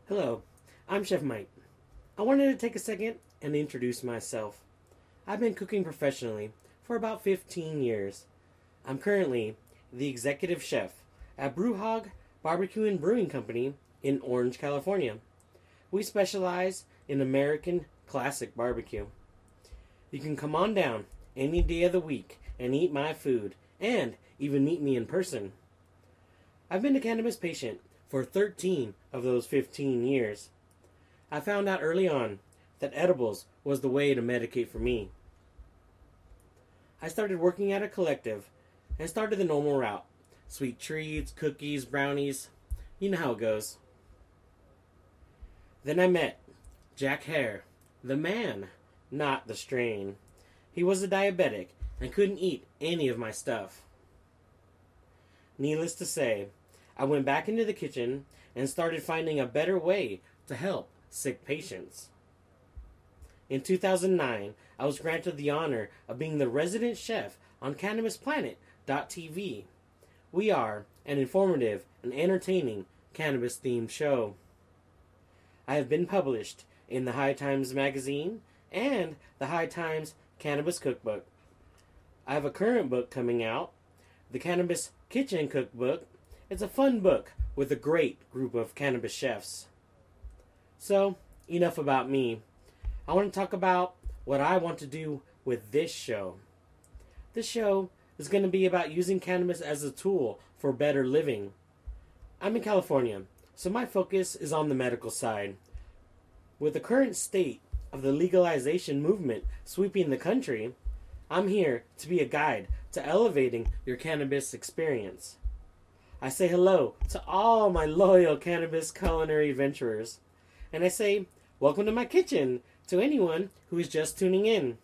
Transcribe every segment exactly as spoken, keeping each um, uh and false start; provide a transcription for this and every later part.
Hello, I'm Chef Mike. I wanted to take a second and introduce myself. I've been cooking professionally for about fifteen years. I'm currently the executive chef at Brewhog Barbecue and Brewing Company in Orange, California. We specialize in American classic barbecue. You can come on down any day of the week and eat my food and even meet me in person. I've been a cannabis patient for thirteen of those fifteen years. I found out early on that edibles was the way to medicate for me. I started working at a collective and started the normal route. Sweet treats, cookies, brownies, you know how it goes. Then I met Jack Hare, the man, not the strain. He was a diabetic and couldn't eat any of my stuff. Needless to say, I went back into the kitchen and started finding a better way to help sick patients. In two thousand nine, I was granted the honor of being the resident chef on Cannabis Planet dot T V. We are an informative and entertaining cannabis-themed show. I have been published in the High Times magazine and the High Times Cannabis Cookbook. I have a current book coming out, the Cannabis Kitchen Cookbook. It's a fun book with a great group of cannabis chefs. So, enough about me. I want to talk about what I want to do with this show. This show is going to be about using cannabis as a tool for better living. I'm in California, so my focus is on the medical side. With the current state of the legalization movement sweeping the country, I'm here to be a guide to elevating your cannabis experience. I say hello to all my loyal cannabis culinary adventurers. And I say, welcome to my kitchen to anyone who is just tuning in.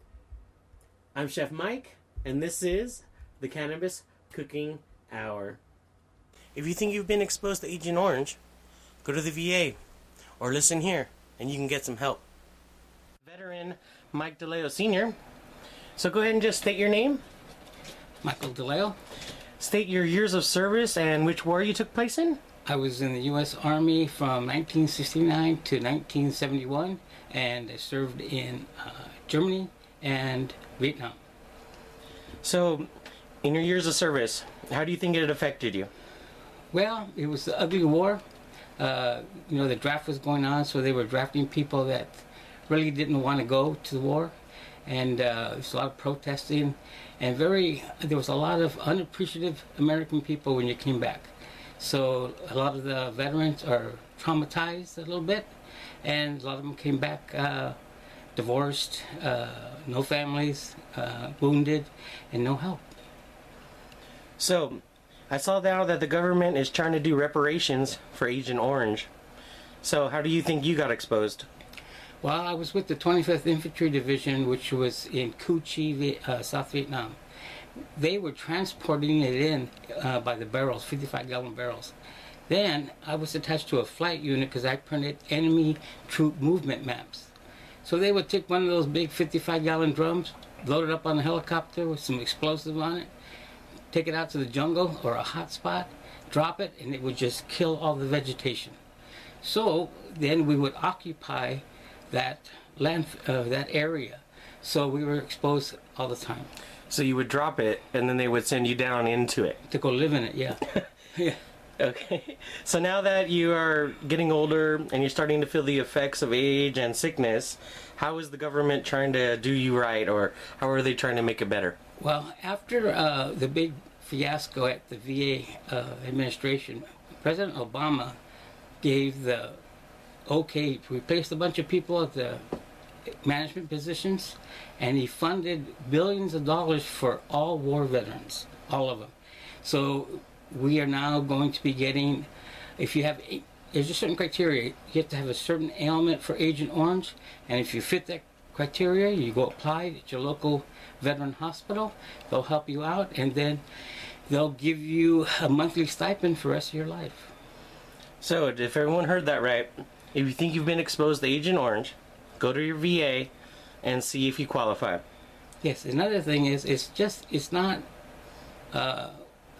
I'm Chef Mike, and this is the Cannabis Cooking Hour. If you think you've been exposed to Agent Orange, go to the V A or listen here and you can get some help. Veteran Mike DeLeo Senior So go ahead and just state your name. Michael DeLeo. State your years of service and which war you took place in. I was in the U S Army from nineteen sixty-nine to nineteen seventy-one, and I served in uh, Germany and Vietnam. So, in your years of service, how do you think it affected you? Well, it was the ugly war. Uh, you know, the draft was going on, so they were drafting people that really didn't want to go to the war. And uh, there was a lot of protesting, and very there was a lot of unappreciative American people when you came back. So a lot of the veterans are traumatized a little bit, and a lot of them came back uh, divorced, uh, no families, uh, wounded, and no help. So, I saw now that the government is trying to do reparations for Agent Orange. So, how do you think you got exposed? Well, I was with the twenty-fifth Infantry Division, which was in Cu Chi, uh, South Vietnam. They were transporting it in uh, by the barrels, fifty-five gallon barrels. Then I was attached to a flight unit because I printed enemy troop movement maps. So they would take one of those big fifty-five gallon drums, load it up on a helicopter with some explosive on it, take it out to the jungle or a hot spot, drop it, and it would just kill all the vegetation. So then we would occupy that land, uh, that area. So we were exposed all the time. So you would drop it, and then they would send you down into it. To go live in it, yeah. Yeah. Okay. So now that you are getting older and you're starting to feel the effects of age and sickness, how is the government trying to do you right, or how are they trying to make it better? Well, after uh, the big fiasco at the V A uh, administration, President Obama gave the okay to replace a bunch of people at the management positions, and he funded billions of dollars for all war veterans, all of them. So we are now going to be getting, if you have, there's a certain criteria. You have to have a certain ailment for Agent Orange, and if you fit that criteria, you go apply at your local veteran hospital. They'll help you out, and then they'll give you a monthly stipend for the rest of your life. So if everyone heard that right, if you think you've been exposed to Agent Orange, go to your V A and see if you qualify. Yes, another thing is, it's just, it's not, uh,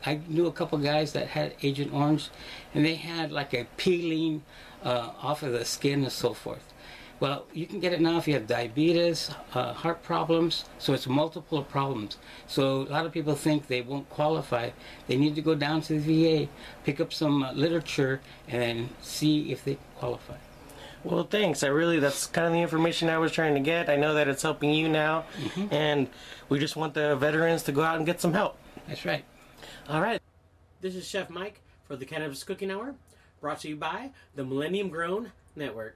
I knew a couple guys that had Agent Orange, and they had like a peeling uh, off of the skin and so forth. Well, you can get it now if you have diabetes, uh, heart problems, so it's multiple problems. So a lot of people think they won't qualify. They need to go down to the V A, pick up some uh, literature, and then see if they qualify. Well, thanks. I really, that's kind of the information I was trying to get. I know that it's helping you now, mm-hmm. and we just want the veterans to go out and get some help. That's right. All right. This is Chef Mike for the Cannabis Cooking Hour, brought to you by the Millennium Grown Network.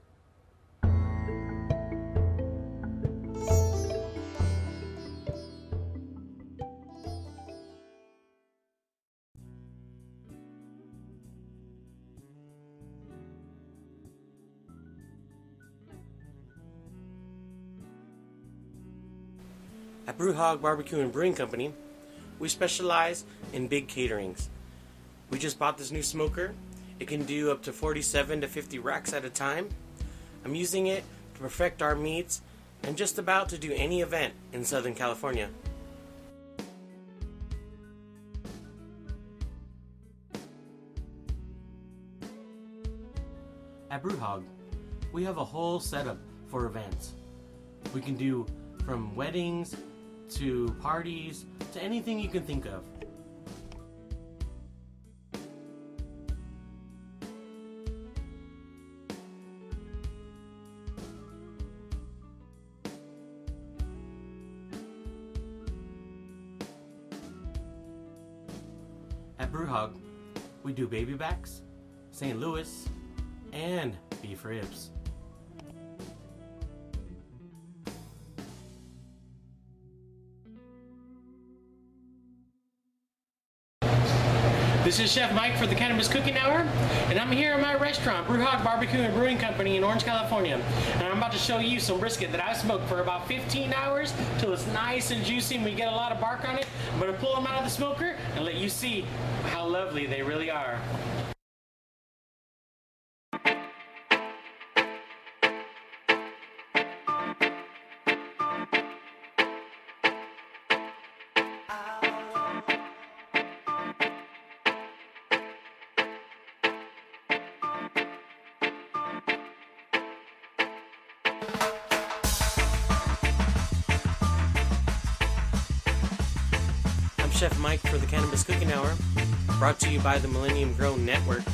At Brewhog Barbecue and Brewing Company, we specialize in big caterings. We just bought this new smoker. It can do up to forty-seven to fifty racks at a time. I'm using it to perfect our meats and just about to do any event in Southern California. At Brewhog, we have a whole setup for events. We can do from weddings to parties to anything you can think of. At Brewhog, we do baby backs, Saint Louis, and beef ribs. This is Chef Mike for the Cannabis Cooking Hour, and I'm here at my restaurant, Brewhog Barbecue and Brewing Company in Orange, California. And I'm about to show you some brisket that I've smoked for about fifteen hours till it's nice and juicy and we get a lot of bark on it. I'm going to pull them out of the smoker and let you see how lovely they really are. Chef Mike for the Cannabis Cooking Hour, brought to you by the Millennium Grown Network.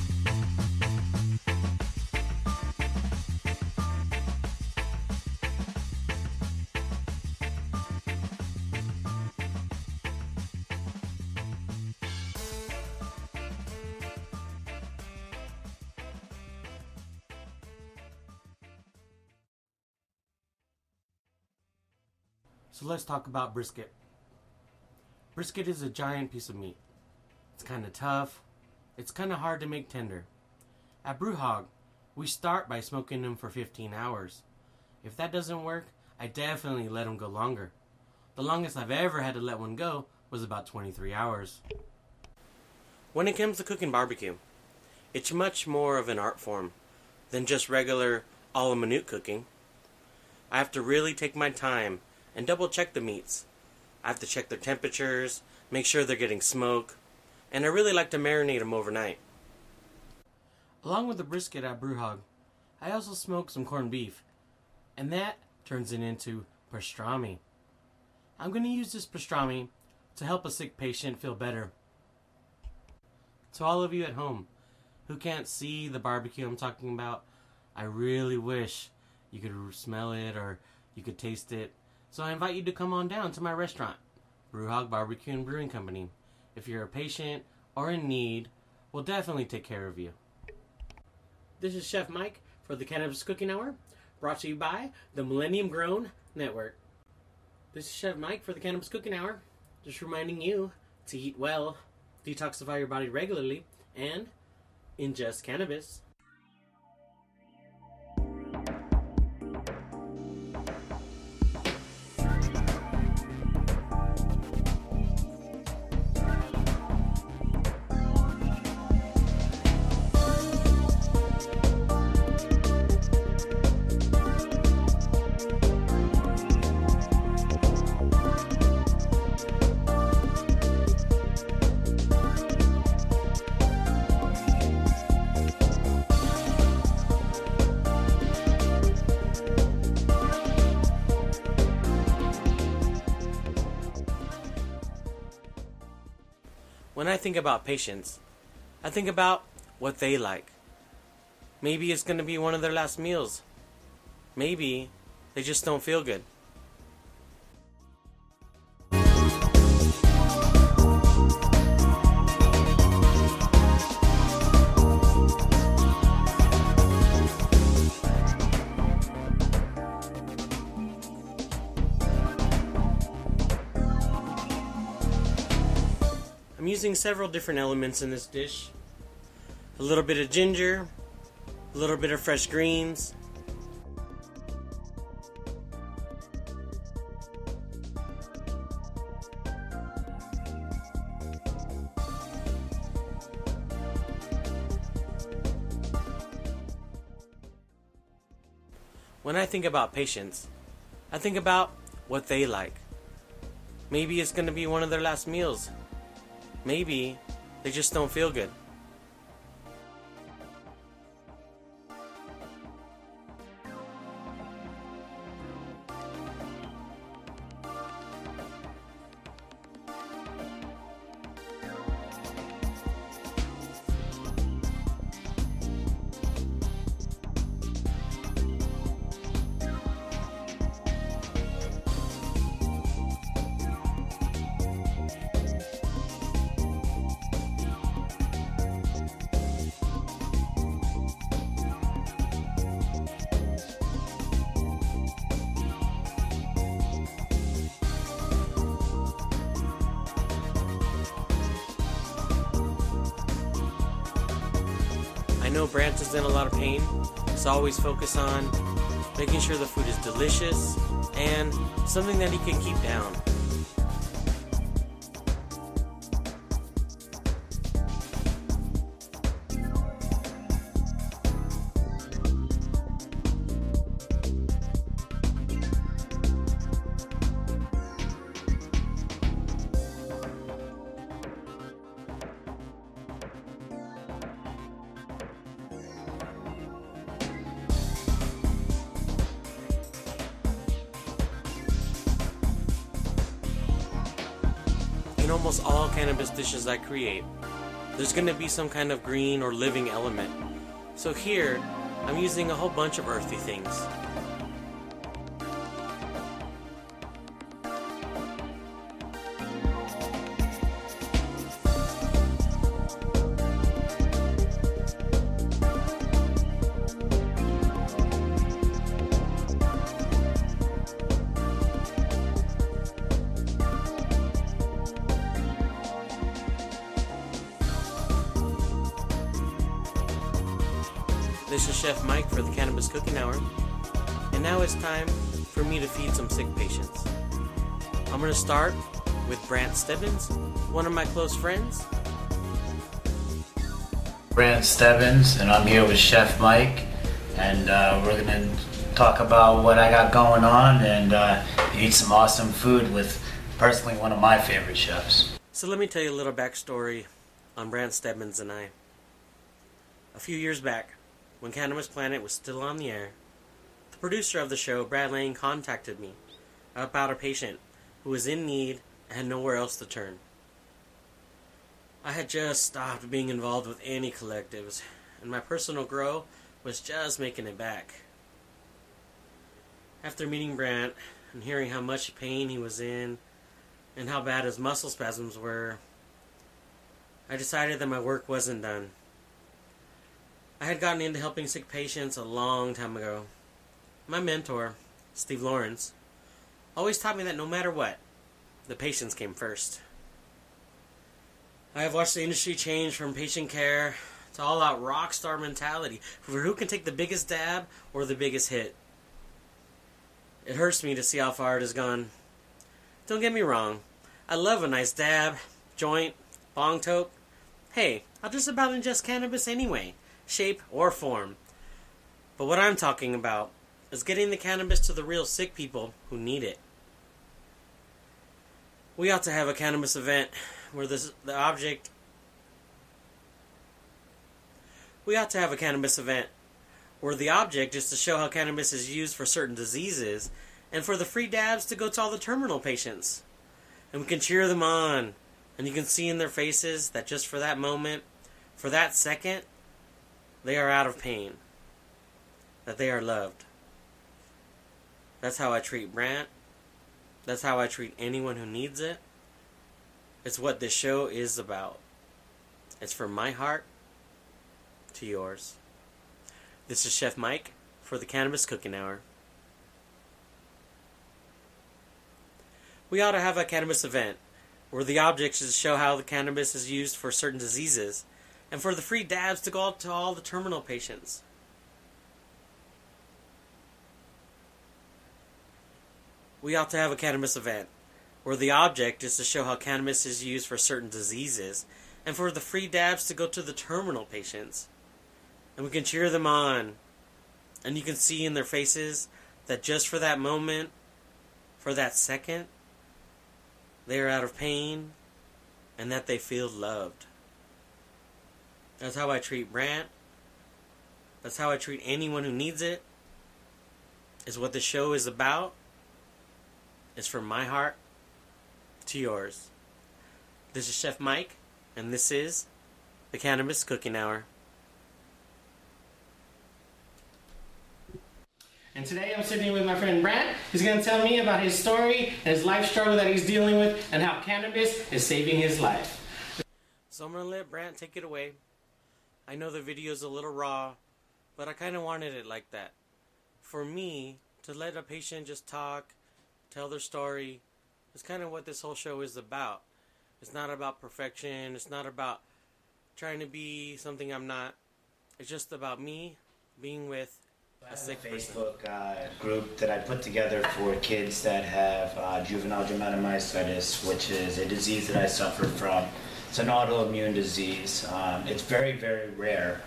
So let's talk about brisket. Brisket is a giant piece of meat. It's kind of tough. It's kind of hard to make tender. At Brewhog, we start by smoking them for fifteen hours. If that doesn't work, I definitely let them go longer. The longest I've ever had to let one go was about twenty-three hours. When it comes to cooking barbecue, it's much more of an art form than just regular a la minute cooking. I have to really take my time and double check the meats. I have to check their temperatures, make sure they're getting smoke, and I really like to marinate them overnight. Along with the brisket at Brewhog, I also smoke some corned beef, and that turns it into pastrami. I'm going to use this pastrami to help a sick patient feel better. To all of you at home who can't see the barbecue I'm talking about, I really wish you could smell it or you could taste it. So I invite you to come on down to my restaurant, Brewhog Barbecue and Brewing Company. If you're a patient or in need, we'll definitely take care of you. This is Chef Mike for the Cannabis Cooking Hour, brought to you by the Millennium Grown Network. This is Chef Mike for the Cannabis Cooking Hour, just reminding you to eat well, detoxify your body regularly, and ingest cannabis. When I think about patients, I think about what they like. Maybe it's going to be one of their last meals. Maybe they just don't feel good. I'm using several different elements in this dish. A little bit of ginger, a little bit of fresh greens, when I think about patients, I think about what they like. Maybe it's going to be one of their last meals. Maybe they just don't feel good. I know Brant is in a lot of pain, so always focus on making sure the food is delicious and something that he can keep down. In almost all cannabis dishes I create, there's going to be some kind of green or living element. So here, I'm using a whole bunch of earthy things. This is Chef Mike for the Cannabis Cooking Hour, and now it's time for me to feed some sick patients. I'm going to start with Brant Stebbins, one of my close friends. Brant Stebbins, and I'm here with Chef Mike, and uh, we're going to talk about what I got going on and uh, eat some awesome food with personally one of my favorite chefs. So let me tell you a little backstory on Brant Stebbins and I. A few years back, when Cannabis Planet was still on the air, the producer of the show, Brad Lane, contacted me about a patient who was in need and had nowhere else to turn. I had just stopped being involved with any collectives, and my personal grow was just making it back. After meeting Brant and hearing how much pain he was in and how bad his muscle spasms were, I decided that my work wasn't done. I had gotten into helping sick patients a long time ago. My mentor, Steve Lawrence, always taught me that no matter what, the patients came first. I have watched the industry change from patient care to all-out rock star mentality for who can take the biggest dab or the biggest hit. It hurts me to see how far it has gone. Don't get me wrong, I love a nice dab, joint, bong toke. Hey, I'll just about ingest cannabis anyway, shape or form. But what I'm talking about is getting the cannabis to the real sick people who need it. We ought to have a cannabis event where this, the object... We ought to have a cannabis event where the object is to show how cannabis is used for certain diseases and for the free dabs to go to all the terminal patients. And we can cheer them on And you can see in their faces that just for that moment, for that second, they are out of pain. That they are loved. That's how I treat Brant. That's how I treat anyone who needs it. It's what this show is about. It's from my heart to yours. This is Chef Mike for the Cannabis Cooking Hour. We ought to have a cannabis event where the object is to show how the cannabis is used for certain diseases and for the free dabs to go out to all the terminal patients. We ought to have a cannabis event where the object is to show how cannabis is used for certain diseases and for the free dabs to go to the terminal patients. And we can cheer them on. And you can see in their faces that just for that moment, for that second, they are out of pain and that they feel loved. That's how I treat Brant. That's how I treat anyone who needs it. Is what the show is about. It's from my heart to yours. This is Chef Mike, and this is the Cannabis Cooking Hour. And today I'm sitting with my friend Brant. He's going to tell me about his story and his life struggle that he's dealing with and how cannabis is saving his life. So I'm going to let Brant take it away. I know the video's a little raw, but I kind of wanted it like that. For me, to let a patient just talk, tell their story, is kind of what this whole show is about. It's not about perfection. It's not about trying to be something I'm not. It's just about me being with a sick person. Facebook uh, group that I put together for kids that have uh, juvenile dermatomyositis, which is a disease that I suffer from. It's an autoimmune disease. Um, it's very, very rare.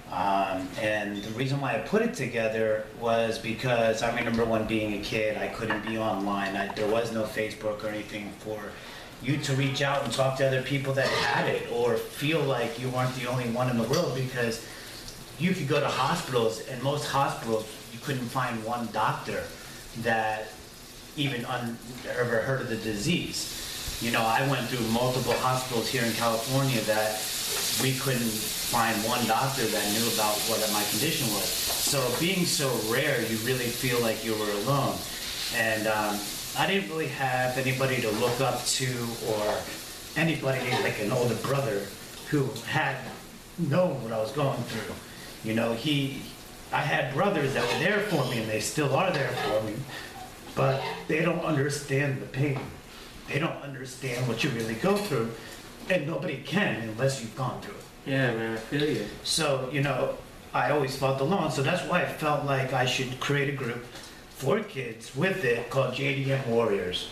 Um, and the reason why I put it together was because I remember when being a kid, I couldn't be online. I, there was no Facebook or anything for you to reach out and talk to other people that had it or feel like you weren't the only one in the world, because you could go to hospitals, and most hospitals, you couldn't find one doctor that even un- ever heard of the disease. You know, I went through multiple hospitals here in California that we couldn't find one doctor that knew about what my condition was. So being so rare, you really feel like you were alone. And um, I didn't really have anybody to look up to, or anybody like an older brother who had known what I was going through. You know, he, I had brothers that were there for me, and they still are there for me, but they don't understand the pain. They don't understand what you really go through, and nobody can unless you've gone through it. Yeah, man, I feel you. So, you know, I always felt alone, so that's why I felt like I should create a group for kids with it called J D M Warriors.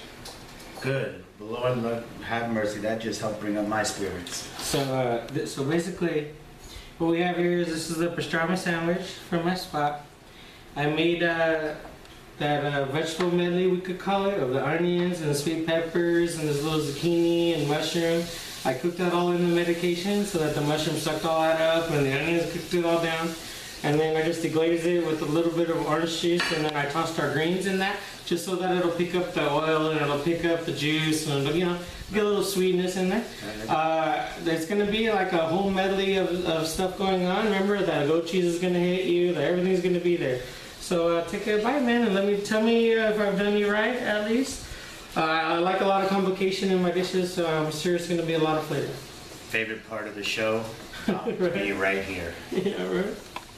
Good. The Lord have mercy. That just helped bring up my spirits. So, uh, th- so basically, what we have here is this is the pastrami sandwich from my spot. I made uh, that uh, vegetable medley, we could call it, of the onions and the sweet peppers and this little zucchini and mushroom. I cooked that all in the medication so that the mushroom sucked all that up and the onions cooked it all down. And then I just deglazed it with a little bit of orange juice, and then I tossed our greens in that just so that it'll pick up the oil and it'll pick up the juice and it'll, you know, get a little sweetness in there. Uh, there's going to be like a whole medley of, of stuff going on. Remember that goat cheese is going to hit you, that everything's going to be there. So uh, take a bite, man, and let me tell me uh, if I've done you right, at least. Uh, I like a lot of complication in my dishes, so I'm sure it's going to be a lot of flavor. Favorite part of the show? Uh, Right. Be right here. Yeah, right.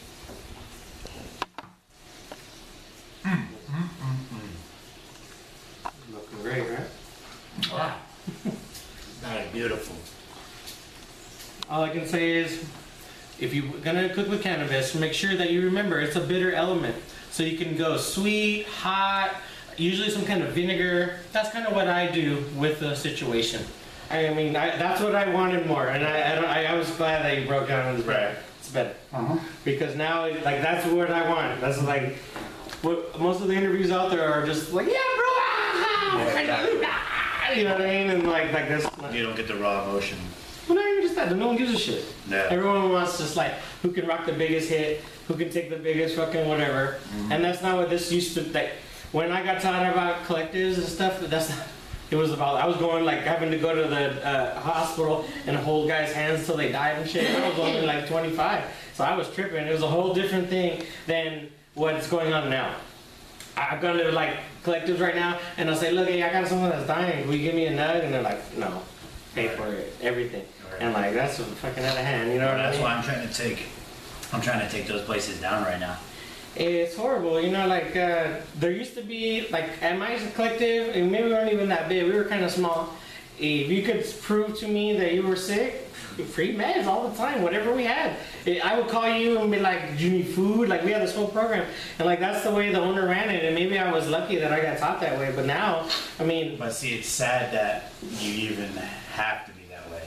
Looking great, right? Wow. That is beautiful. All I can say is, if you're gonna cook with cannabis, make sure that you remember it's a bitter element. So you can go sweet, hot, usually some kind of vinegar. That's kind of what I do with the situation. I mean, I, that's what I wanted more, and I I, don't, I I was glad that you broke down on this. Right. It's better. Uh-huh. Because now, like, that's what I want. That's like, what most of the interviews out there are just like, yeah, bro, ah, Yeah, exactly. ah, you know what I mean? And like, like this. You don't get the raw emotion. Well, not even just that. No one gives a shit. No. Everyone wants just like, who can rock the biggest hit, who can take the biggest fucking whatever. Mm-hmm. And that's not what this used to, like, when I got taught about collectives and stuff, that's not, it was about I was going like having to go to the uh, hospital and hold guys' hands till they died and shit. I was only like twenty-five, so I was tripping. It was a whole different thing than what's going on now. I've gone to like collectives right now, and I'll say, look, hey, I got someone that's dying. Will you give me a nug? And they're like, no, pay for it, everything. And like that's fucking out of hand. You know what I That's mean? why I'm trying to take, I'm trying to take those places down right now. It's horrible, you know, like, uh, there used to be, like, at my collective, and maybe we weren't even that big, we were kind of small. If you could prove to me that you were sick, free meds all the time, whatever we had. I would call you and be like, do you need food? Like, we had this whole program. And, like, that's the way the owner ran it, and maybe I was lucky that I got taught that way, but now, I mean... But see, it's sad that you even have to be that way.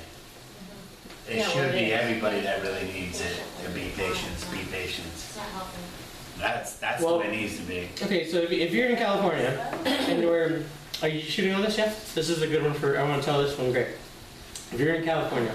It Yeah, should well, be it- everybody that really needs it to be patients, be patients. It's not helping. That's, that's Well- the way it needs to be. Okay, so if, if you're in California, and we're... Are you shooting on this, Jeff? This is a good one for... I want to tell this one great. If you're in California,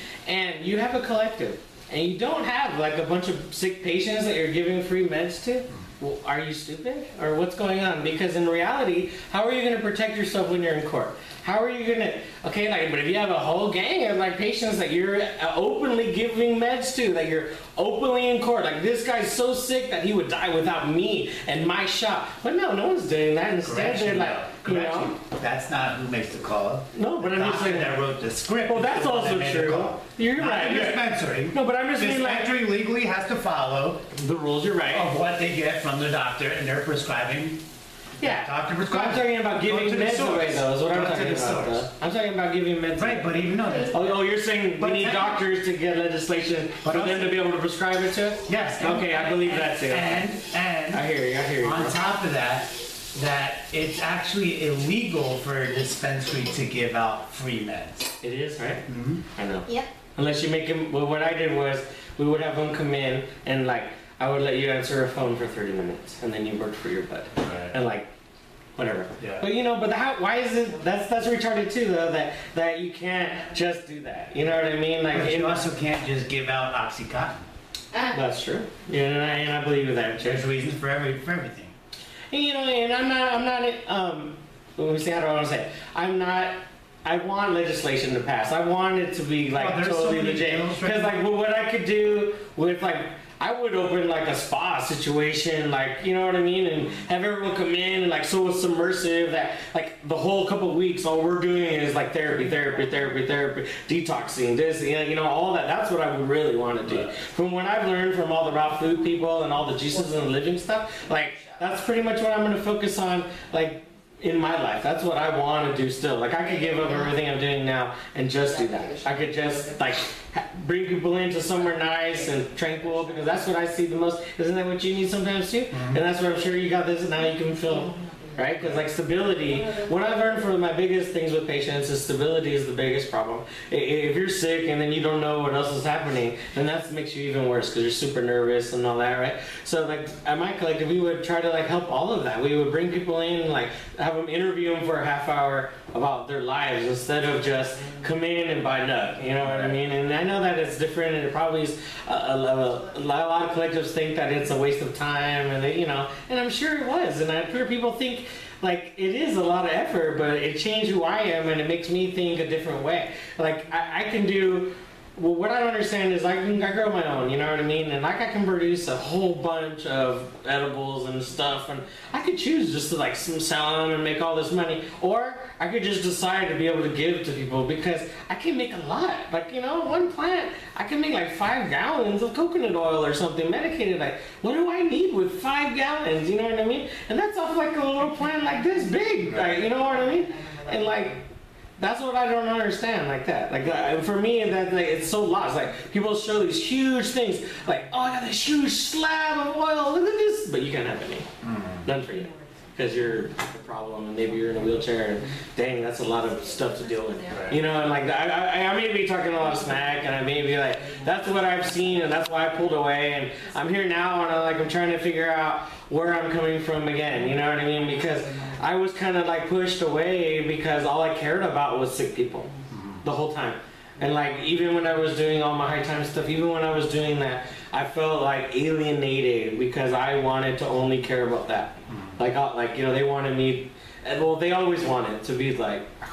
and you have a collective, and you don't have like a bunch of sick patients that you're giving free meds to, well, are you stupid? Or what's going on? Because in reality, how are you going to protect yourself when you're in court? How are you going to, okay, like, but if you have a whole gang of like patients that you're uh, openly giving meds to, that you're openly in court, like this guy's so sick that he would die without me and my shot. But no, no one's doing that. Instead, they're Correction, like, though. you know, Correction. That's not who makes the call. no, but I'm The just doctor saying, that wrote the script. well, is that's the one that also made the true. call. You're Not right. the you're- dispensary. No, but I'm just saying, like, Dispensary legally has to follow the rules, you're right. of what they get from the doctor, and they're prescribing. Yeah. Doctor I'm prescribes. talking about giving Go to the meds source. away, though, is what I'm Go to talking the about. source. Though. I'm talking about giving meds Right, away. but even though that's. Oh, oh, you're saying we But need that- doctors to get legislation But for also- them to be able to prescribe it to us? Yes. and- Okay, I believe that too. And, and. I hear you, I hear you. On top of that, that it's actually illegal for a dispensary to give out free meds. It is, right? Mm-hmm. I know. Yep. Unless you make him, well, what I did was, we would have them come in, and like, I would let you answer a phone for thirty minutes, and then you worked for your bud. Right. And like, whatever. Yeah. But you know, but how, why is it, that's, that's retarded too, though, that, that you can't just do that. You know what I mean? Like, But in- you also can't just give out Oxycontin. Ah, That's true. Yeah, and I, and I believe in that. There's Too. reasons for every for everything. And, you know, and I'm not, I'm not, um, let me see, how do I want to say it? I'm not, I want legislation to pass. I want it to be like Well, there's so totally many legit. bills right Because like, well, what I could do with like, I would open like a spa situation, like, you know what I mean? And have everyone come in and like so submersive that like the whole couple weeks, all we're doing is like therapy, therapy, therapy, therapy, detoxing, this, you know, you know, all that. That's what I would really want to do. From what I've learned from all the raw food people and all the juices and living stuff, like that's pretty much what I'm going to focus on, like, in my life. That's what I want to do still. Like, I could give up everything I'm doing now and just do that. I could just, like, ha- bring people into somewhere nice and tranquil, because that's what I see the most. Isn't that what you need sometimes too? And that's what I'm sure you got this, now you can feel, right? Because, like, stability, what I've learned from my biggest things with patients is stability is the biggest problem. I- If you're sick and then you don't know what else is happening, then that makes you even worse because you're super nervous and all that, right? So, like, at my collective, we would try to, like, help all of that. We would bring people in and, like, have them interview them for a half hour about their lives instead of just come in and buy nut. You know what I mean? And I know that it's different, and it probably is. A, a, a, a lot of collectives think that it's a waste of time, and they, you know, and I'm sure it was. And I'm sure people think like it is a lot of effort, but it changed who I am, and it makes me think a different way. Like I, I can do. Well, what I don't understand is I can I grow my own, you know what I mean? And like I can produce a whole bunch of edibles and stuff, and I could choose just to like some sell them and make all this money, or I could just decide to be able to give to people because I can make a lot. Like, you know, one plant I can make like five gallons of coconut oil or something medicated. Like, what do I need with five gallons? You know what I mean? And that's off like a little plant like this big, like, you know what I mean? And like. That's what I don't understand, like that. Like uh, for me, that like, it's so lost. Like people show these huge things, like, oh, I got this huge slab of oil. Look at this, but you can't have any. Mm. None for you, because you're the problem, and maybe you're in a wheelchair. And dang, that's a lot of stuff to deal with. Yeah. You know, and like I, I, I may be talking a lot of smack, and I may be like, that's what I've seen, and that's why I pulled away. And I'm here now, and I like I'm trying to figure out where I'm coming from again. You know what I mean? Because I was kind of like pushed away because all I cared about was sick people the whole time. And like even when I was doing all my high time stuff, even when I was doing that, I felt like alienated because I wanted to only care about that. Like, uh, like you know, they wanted me. And, well, they always wanted to be like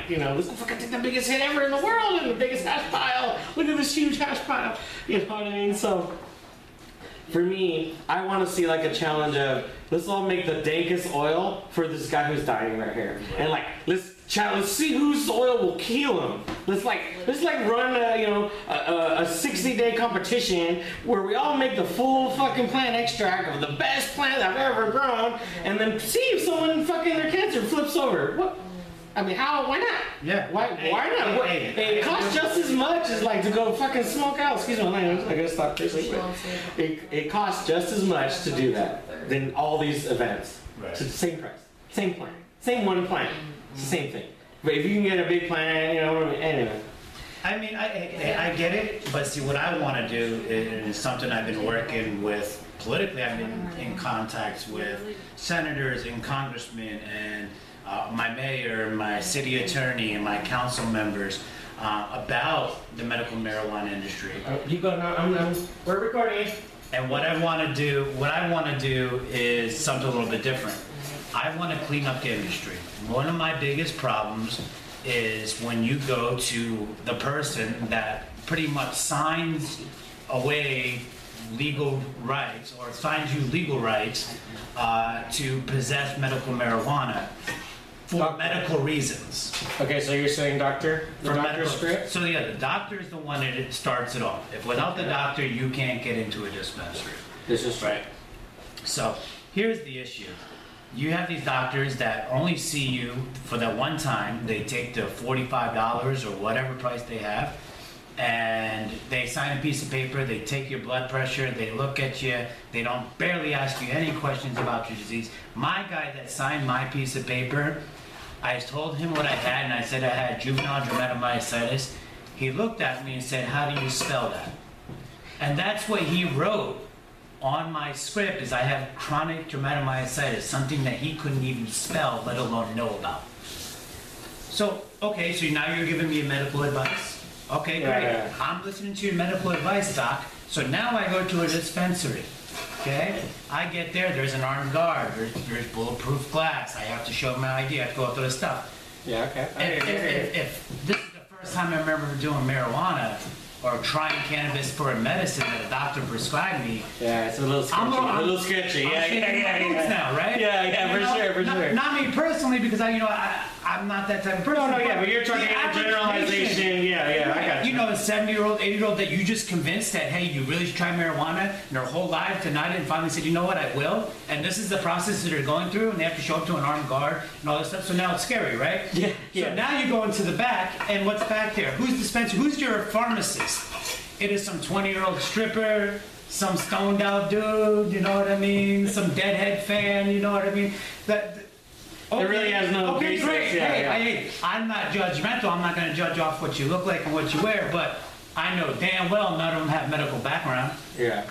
like, you know, let's go fucking take the biggest hit ever in the world and the biggest hash pile. Look at this huge hash pile. You know what I mean? So, for me, I want to see like a challenge of let's all make the dankest oil for this guy who's dying right here, and like let's chat, let's see whose oil will kill him. Let's like let's like run a you know a, a sixty day competition where we all make the full fucking plant extract of the best plant I've ever grown, and then see if someone fucking their cancer flips over. What? I mean, how? Why not? Yeah. Why? Hey, why not? hey, What, hey, it costs just as much as like to go fucking smoke out. Excuse me, I'm gonna stop cursing. but It, it costs just as much to do that than all these events. Right. It's the same price, same plant, same one plant. It's the same thing. But if you can get a big plant, you know, anyway. I mean, I, I, I get it, but see, what I want to do is something I've been working with politically. I've been in contact with senators and congressmen and uh, my mayor, my city attorney, and my council members uh, about the medical marijuana industry. Uh, you go now. I'm, I'm, we're recording. And what I want to do, what I want to do is something a little bit different. I want to clean up the industry. One of my biggest problems is when you go to the person that pretty much signs away legal rights or signs you legal rights uh, to possess medical marijuana for Doctor. medical reasons. Okay, so you're saying doctor? The For doctor medical- script? So yeah, the doctor is the one that it starts it off. If without the doctor, you can't get into a dispensary. This is Right. So here's the issue. You have these doctors that only see you for that one time. They take the forty-five dollars or whatever price they have, and they sign a piece of paper. They take your blood pressure. They look at you. They don't barely ask you any questions about your disease. My guy that signed my piece of paper, I told him what I had, and I said I had juvenile dermatomyositis. He looked at me and said, "How do you spell that?" And that's what he wrote on my script, is I have chronic dermatomyositis, something that he couldn't even spell, let alone know about. So, okay, so now you're giving me medical advice. Okay, Yeah, great. yeah. I'm listening to your medical advice, doc. So now I go to a dispensary. Okay? I get there, there's an armed guard, there's, there's bulletproof glass. I have to show my I D, I have to go through the stuff. Yeah, okay. If, if, if, if this is the first time I remember doing marijuana or trying cannabis for a medicine that a doctor prescribed me, Yeah, it's a little sketchy. I'm a, a I'm, little sketchy. I'm Yeah, shaking yeah, my yeah, boots yeah. now, right? Yeah, yeah, You for know, sure, for not, sure. Not me personally, because I, you know, I, I'm not that type of person. No, no, yeah, but you're talking the about average generalization. patient, Yeah, yeah, I got you. You know, a seventy-year-old, eighty-year-old that you just convinced that, hey, you really should try marijuana, and their whole life tonight, and finally said, you know what, I will. And this is the process that they're going through, and they have to show up to an armed guard and all this stuff. So now it's scary, right? Yeah, So yeah. now you go into the back, and what's back there? Who's dispenser? Who's your pharmacist? It is some twenty-year-old stripper, some stoned out dude, you know what I mean? Some deadhead fan, you know what I mean? That. It really has no Okay, basis, great. yeah, hey, yeah. I, hey, I'm not judgmental. I'm not going to judge off what you look like and what you wear, but I know damn well none of them have medical background. Yeah.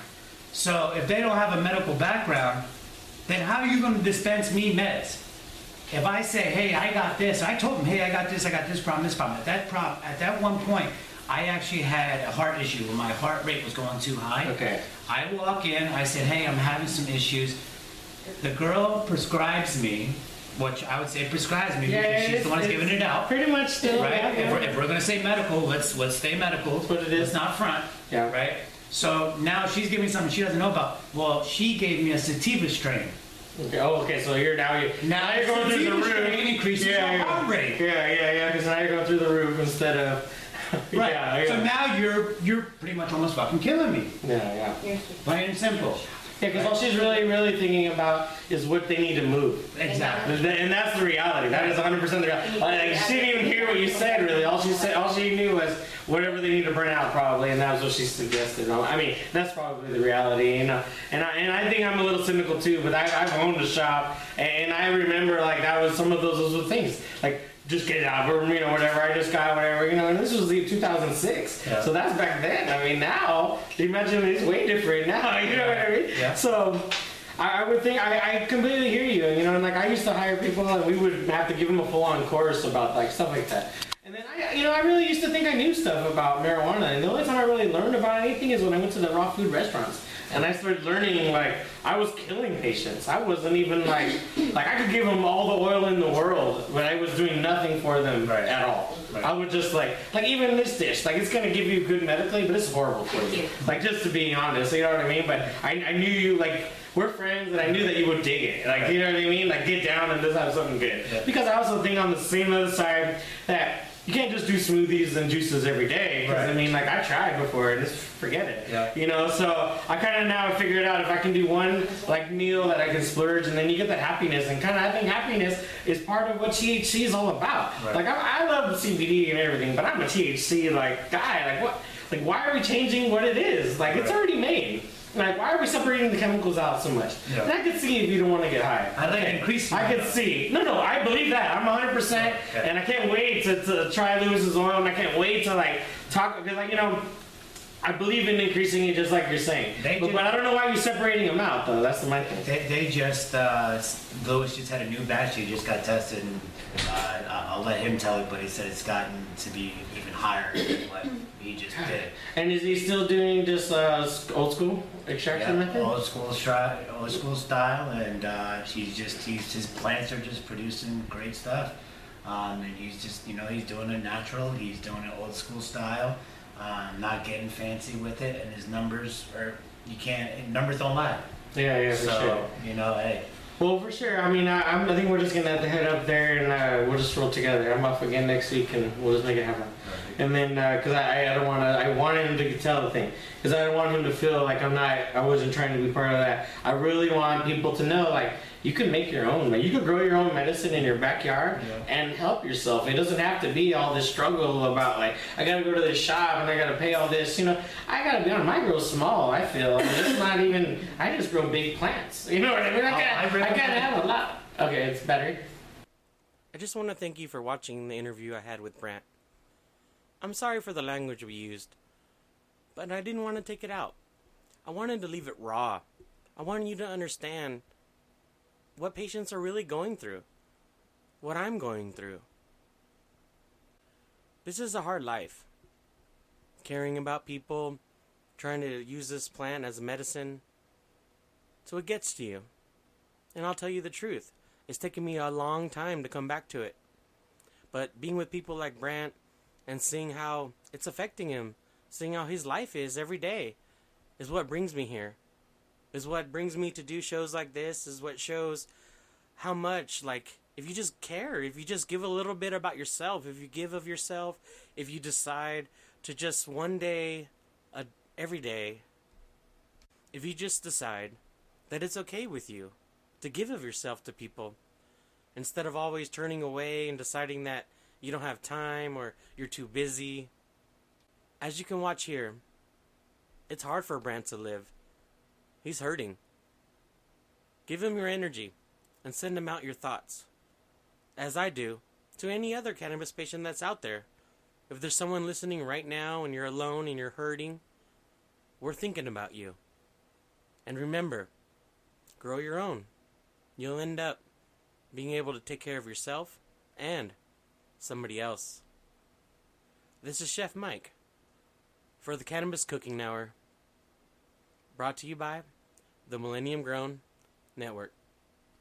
So if they don't have a medical background, then how are you going to dispense me meds? If I say, hey, I got this, I told them, hey, I got this, I got this problem, this problem. At that problem, at that one point, I actually had a heart issue where my heart rate was going too high. Okay. I walk in, I said, hey, I'm having some issues. The girl prescribes me, which I would say prescribes me Yeah, because she's it's- the one that's it's giving it out. Pretty much still. Right? Yeah, If, yeah. we're, if we're gonna say medical, let's let's stay medical. That's what it is. Let's not front. Yeah. Right? So now she's giving me something she doesn't know about. Well, she gave me a sativa strain. Okay. Oh, okay. So you're now you Now you're going through the sativa roof. strain increases yeah, your yeah. heart rate. Yeah, yeah, yeah. Because now you're going through the roof instead of. Right. Yeah, yeah. So now you're you're pretty much almost fucking killing me. Yeah, yeah. Plain and simple. Yeah, because all she's really, really thinking about is what they need to move. Exactly. And that's the reality. That is one hundred percent the reality. Like, she didn't even hear what you said, really. All she said, all she knew was whatever they need to burn out, probably, and that was what she suggested. I mean, that's probably the reality, you know. And I, and I think I'm a little cynical too, but I, I've owned a shop, and I remember like that was some of those those were things like. Just get it out, or you know, whatever. I just got whatever, you know. And this was the two thousand six, Yeah. so that's back then. I mean, now imagine it's way different now. You know what I mean? Yeah. So, I, I would think I, I completely hear you. You know, and like I used to hire people, and we would have to give them a full-on course about like stuff like that. And then I, you know, I really used to think I knew stuff about marijuana, and the only time I really learned about anything is when I went to the raw food restaurants. and I started learning, like, I was killing patients. I wasn't even, like, like I could give them all the oil in the world, but I was doing nothing for them Right. at all. Right. I would just, like, like even this dish, like, it's gonna give you good medically, but it's horrible for you. Like, just to be honest, you know what I mean? But I, I knew you, like, we're friends, and I knew that you would dig it. Like, you know what I mean? Like, get down and just have something good. Yeah. Because I also think on the same other side that you can't just do smoothies and juices every day. Because, I Right. mean, like, I tried before, and just forget it. Yeah. You know, so I kind of now figured out if I can do one, like, meal that I can splurge, and then you get that happiness. And kind of, I think happiness is part of what T H C is all about. Right. Like, I, I love C B D and everything, but I'm a T H C, like, guy. Like, what? Like, why are we changing what it is? Like, it's Right. already made. Like, why are we separating the chemicals out so much? Yeah. And I could see if you don't want to get high. I like Okay. increasing I it. could see. No, no, I believe that. I'm one hundred percent, Okay. and I can't wait to, to try Lewis's oil, and I can't wait to, like, talk, because, like, you know, I believe in increasing it just like you're saying. They But, do- but I don't know why you're separating them out, though. That's my thing. They, they just, uh, Lewis just had a new batch. He just got tested, and uh, I'll let him tell it, but he said it's gotten to be even higher than what he just did. And is he still doing just uh, old school extraction Yeah, method? old school style, old school style, and uh, he's just, he's, his plants are just producing great stuff. Um, and he's just, you know, he's doing it natural, he's doing it old school style, um, not getting fancy with it, and his numbers are, you can't, numbers don't lie. Yeah, yeah, for so, sure. you know, hey. Well, for sure. I mean, I, I'm, I think we're just gonna have to head up there and uh, we'll just roll together. I'm off again next week, and we'll just make it happen. And then, because I, I don't want to, I wanted him to tell the thing, because I don't want him to feel like I'm not, I wasn't trying to be part of that. I really want people to know, like, you can make your own, man. You can grow your own medicine in your backyard Yeah. and help yourself. It doesn't have to be all this struggle about, like, I gotta go to this shop and I gotta pay all this. You know, I gotta be honest, my grow's small, I feel. I mean, it's not even, I just grow big plants. You know what I mean? I Oh, I gotta, I really- gotta have a lot. Okay, it's better. I just want to thank you for watching the interview I had with Brant. I'm sorry for the language we used, but I didn't want to take it out. I wanted to leave it raw. I wanted you to understand what patients are really going through, what I'm going through. This is a hard life. Caring about people, trying to use this plant as medicine, so it gets to you. And I'll tell you the truth. It's taken me a long time to come back to it. But being with people like Brant and seeing how it's affecting him, seeing how his life is every day, is what brings me here. Is what brings me to do shows like this, is what shows how much, like, if you just care, if you just give a little bit about yourself, if you give of yourself, if you decide to just one day, a, every day, if you just decide that it's okay with you to give of yourself to people, instead of always turning away and deciding that you don't have time or you're too busy. As you can watch here, it's hard for Brant to live. He's hurting. Give him your energy and send him out your thoughts, as I do to any other cannabis patient that's out there. If there's someone listening right now and you're alone and you're hurting, we're thinking about you. And remember, grow your own. You'll end up being able to take care of yourself and somebody else. This is Chef Mike for the Cannabis Cooking Hour, brought to you by the Millennium Grown Network.